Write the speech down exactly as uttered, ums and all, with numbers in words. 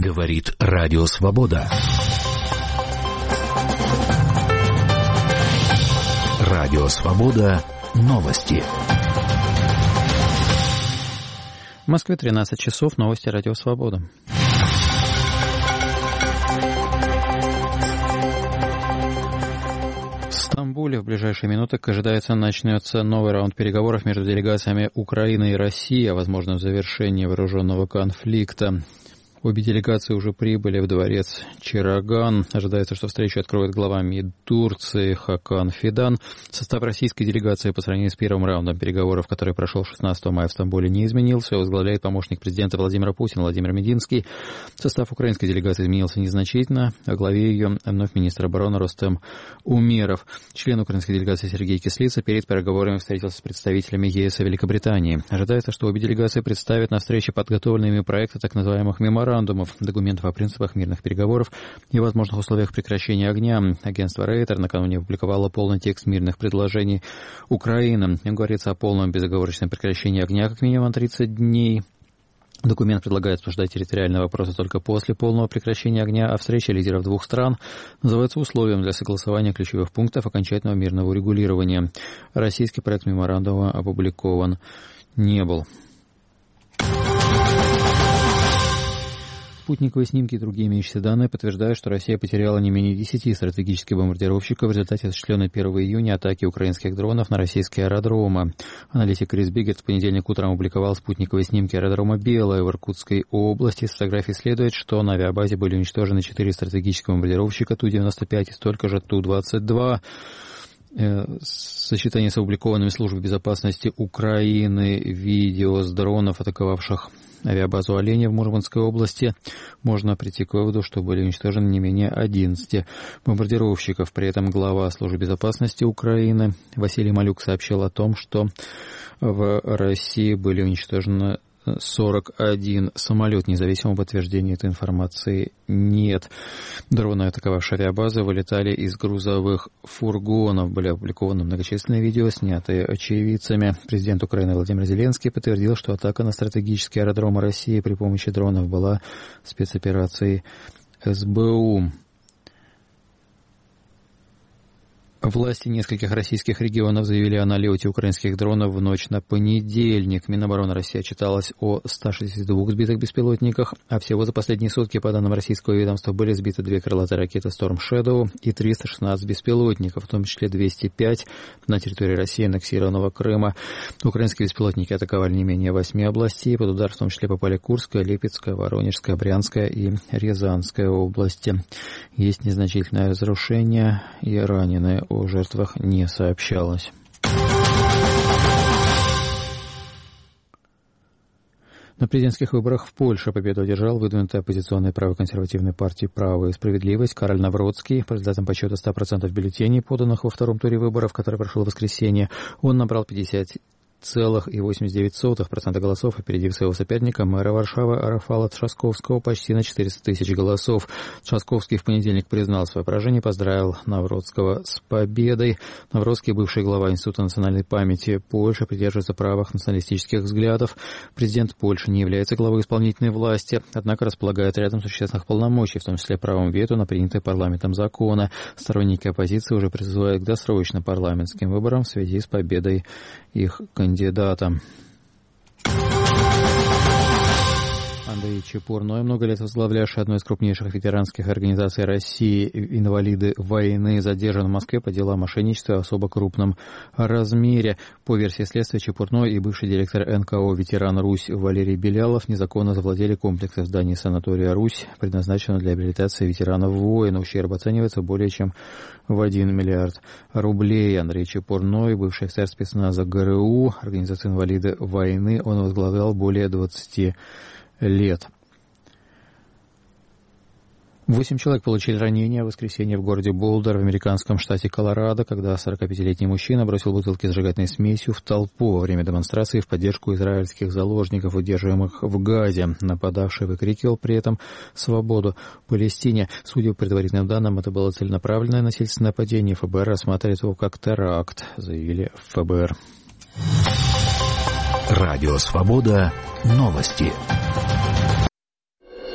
Говорит Радио Свобода. Радио Свобода. Новости. В Москве тринадцать часов. Новости Радио Свобода. В Стамбуле в ближайшие минуты, ожидается, начнется новый раунд переговоров между делегациями Украины и России о возможном завершении вооруженного конфликта. Обе делегации уже прибыли в дворец Чираган. Ожидается, что встречу откроет глава МИД Турции Хакан Фидан. Состав российской делегации по сравнению с первым раундом переговоров, который прошел шестнадцатого мая в Стамбуле, не изменился. Возглавляет помощник президента Владимира Путина Владимир Мединский. Состав украинской делегации изменился незначительно. Во главе ее вновь министр обороны Рустем Умеров. Член украинской делегации Сергей Кислица перед переговорами встретился с представителями ЕС и Великобритании. Ожидается, что обе делегации представят на встрече подготовленные ими проекты так называемых меморандумов, документов о принципах мирных переговоров и возможных условиях прекращения огня. Агентство Рейтер накануне опубликовало полный текст мирных предложений Украины. В нем говорится о полном безоговорочном прекращении огня как минимум тридцать дней. Документ предлагает обсуждать территориальные вопросы только после полного прекращения огня, а встреча лидеров двух стран называется условием для согласования ключевых пунктов окончательного мирного урегулирования. Российский проект меморандума опубликован не был. Спутниковые снимки и другие имеющиеся данные подтверждают, что Россия потеряла не менее десяти стратегических бомбардировщиков в результате осуществленной первого июня атаки украинских дронов на российские аэродромы. Аналитик Крис Биггерт в понедельник утром опубликовал спутниковые снимки аэродрома Белое в Иркутской области. С фотографий следует, что на авиабазе были уничтожены четыре стратегических бомбардировщика Ту девяносто пять и столько же Ту двадцать два. Сочетание с опубликованными службой безопасности Украины видео с дронов, атаковавших авиабазу «Оленя» в Мурманской области, можно прийти к выводу, что были уничтожены не менее одиннадцать бомбардировщиков. При этом глава службы безопасности Украины Василий Малюк сообщил о том, что в России были уничтожены сорок один самолет. Независимого подтверждения этой информации нет. Дроны, атаковавшие авиабазы, вылетали из грузовых фургонов. Были опубликованы многочисленные видео, снятые очевидцами. Президент Украины Владимир Зеленский подтвердил, что атака на стратегические аэродромы России при помощи дронов была спецоперацией эс бэ у. Власти нескольких российских регионов заявили о налете украинских дронов в ночь на понедельник. Минобороны России отчиталась о ста шестидесяти двух сбитых беспилотниках, а всего за последние сутки, по данным российского ведомства, были сбиты две крылатые ракеты Storm Shadow и триста шестнадцать беспилотников, в том числе двести пять на территории России, аннексированного Крыма. Украинские беспилотники атаковали не менее восьми областей. Под удар в том числе попали Курская, Липецкая, Воронежская, Брянская и Рязанская области. Есть незначительное разрушение и раненые. О жертвах не сообщалось. На президентских выборах в Польше победу одержал выдвинутый оппозиционной правоконсервативной партии «Право и справедливость» Кароль Навроцкий. По результатам подсчета ста процентов бюллетеней, поданных во втором туре выборов, который прошел в воскресенье, он набрал пятьдесят целых восемьдесят девять сотых процента голосов, опередив своего соперника, мэра Варшавы Рафала Трzaskowskiego почти на четыреста тысяч голосов. Трzaskowski в понедельник признал свое поражение и поздравил Навроцкого с победой. Навроцкий, бывший глава Института национальной памяти Польши, придерживается правых националистических взглядов. Президент Польши не является главой исполнительной власти, однако располагает рядом существенных полномочий, в том числе правом вето на принятые парламентом законы. Сторонники оппозиции уже призывают к досрочным парламентским выборам в связи с победой их кандидата. Андрей Чепурной, много лет возглавлявший одну из крупнейших ветеранских организаций России «Инвалиды войны», задержан в Москве по делам мошенничества в особо крупном размере. По версии следствия, Чепурной и бывший директор эн ка о «Ветеран Русь» Валерий Белялов незаконно завладели комплексом зданий санатория «Русь», предназначенного для реабилитации ветеранов войн. Ущерб оценивается более чем в один миллиард рублей. Андрей Чепурной, бывший офицер спецназа гэ эр у, организации «Инвалиды войны», он возглавлял более двадцати лет. Восемь человек получили ранения в воскресенье в городе Болдер в американском штате Колорадо, когда сорокапятилетний мужчина бросил бутылки с зажигательной смесью в толпу во время демонстрации в поддержку израильских заложников, удерживаемых в Газе. Нападавший выкрикивал при этом «Свободу Палестине». Судя по предварительным данным, это было целенаправленное насильственное нападение. эф бэ эр рассматривает его как теракт, заявили в эф бэ эр. Радио Свобода. Новости.